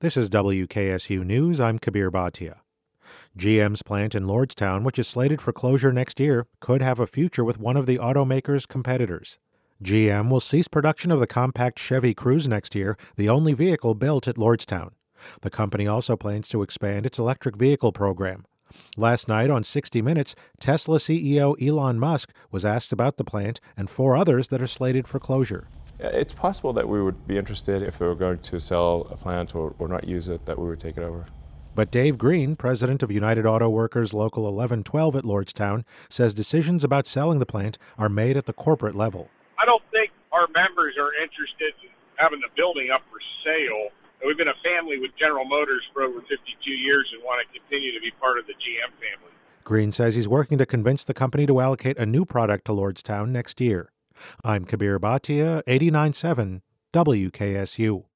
This is WKSU News. I'm Kabir Bhatia. GM's plant in Lordstown, which is slated for closure next year, could have a future with one of the automaker's competitors. GM will cease production of the compact Chevy Cruze next year, the only vehicle built at Lordstown. The company also plans to expand its electric vehicle program. Last night on 60 Minutes, Tesla CEO Elon Musk was asked about the plant and 4 others that are slated for closure. It's possible that we would be interested if we were going to sell a plant or not use it, that we would take it over. But Dave Green, president of United Auto Workers Local 1112 at Lordstown, says decisions about selling the plant are made at the corporate level. I don't think our members are interested in having the building up for sale. We've been a family with General Motors for over 52 years and want to continue to be part of the GM family. Green says he's working to convince the company to allocate a new product to Lordstown next year. I'm Kabir Bhatia, 89.7 WKSU.